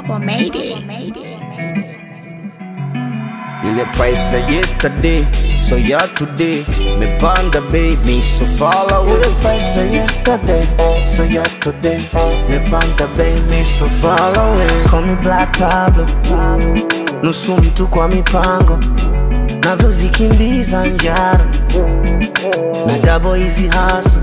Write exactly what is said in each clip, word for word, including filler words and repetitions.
Or made it. Ile price ya yesterday, so ya today. Me panda baby, so far away. Ile price ya yesterday, so ya today. Me panda baby, so far away. Call me Black Pablo, Pablo. Nusu mtu kwa mipango, navyozikimbiza njaro na double easy hustle.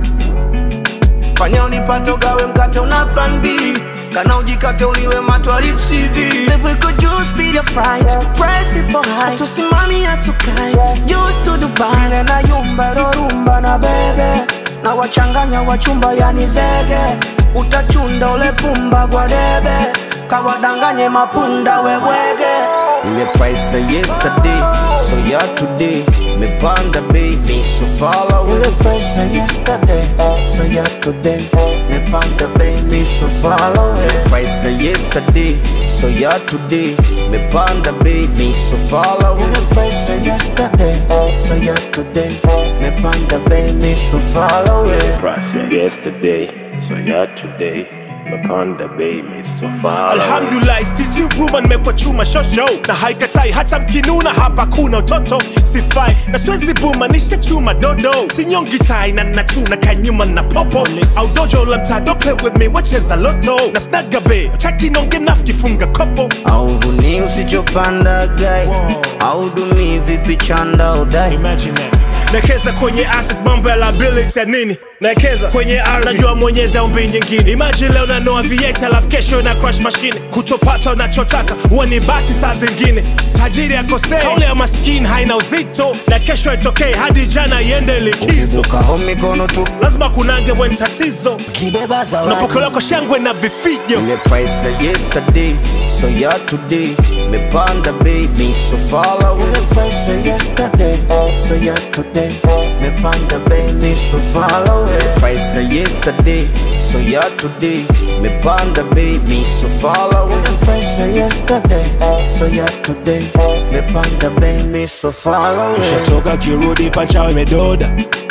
Fanya unipate ugawe mkate una plan B, kana ujikate uliwe matwalip C V. If we could just be the fright, price ipo high, tusimami hatukai, just to Dubai. Ile na yumba rorumba na bebe, na wachanganya wachumba yani zege. Utachunda ule pumba kwa debe, kawadanganye mapunda webwege. Ile price ya yesterday, so ya today. Me panda baby, so far away. Ile price ya yesterday, so ya today. Me panda baby, so far away. Ile price ya yesterday, so ya today. Me panda baby, so far away. Ile price ya yesterday, so ya today. Me panda baby, so far away. Ile price ya yesterday, so ya today. Mapanda baby, so far. Alhamdulillah, stitching woman mekwa chuma shosho. Na haikatai hata mkinuna hapa kuna utoto. Sifai, na swezi buma nisha chuma dodo. Sinyongi tai na natuna kanyuma na popo. Au dojo la mta don't play with me, wacheza loto. Na snaga be, chaki nonge nafti funga kopo. Au vuni usichopanda guy, au dumi vipi chanda udai. Imagine that. Nakeza kwenye asset mambo ya liability ya nini. Nakeza kwenye R najua mwenyezi au mbi nyingine. Imagine leo na noa V eight alafu kesho na crash machine. Kutopata unachotaka huwa ni bati saa zingine. Tajiri akosei, kauli ya maskini haina uzito. Na kesho itokei hadi jana iende likizo. Ukizuka homi kono tu, lazima kunange mwen tatizo. kibeba zawadi, unapokelewa kwa shangwe na vifijo. Ile price ya yesterday, so ya today. Me panda baby, so far away. Ile price ya yesterday, so ya today. Me panda baby, so far away. Ile price ya yesterday, so ya today. Me panda baby, so far away. Ile price ya yesterday, so ya today. Me panda baby, so far away. Ushatoka kirudi panchawe medoda.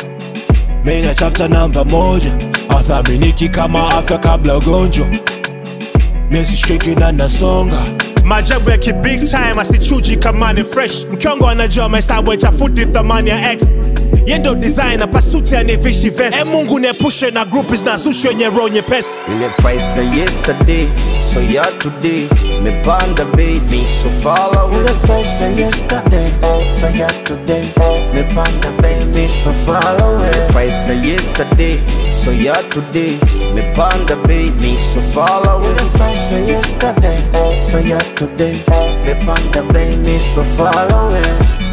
Mina chafta namba moja. Athaminiki kama afya kabla ugonjwa. Mesi shiki na nasonga. Majabu ya ki big time asichuji kama ni fresh. Mkiongo anajua mahesabu itafuti thamani ya X. Yendo designer pasuti anivishi vest. E Mungu niepushe na groupies na sushi wenye roho nyepesi. Ile price ya yesterday, so ya today. Me panda baby, so far away. Ile price ya yesterday, so ya today. Me panda baby, so far away. Ile price ya yesterday, so ya today. Me panda baby, so far away. Ile price ya yesterday, so ya today. Me panda baby, so far away.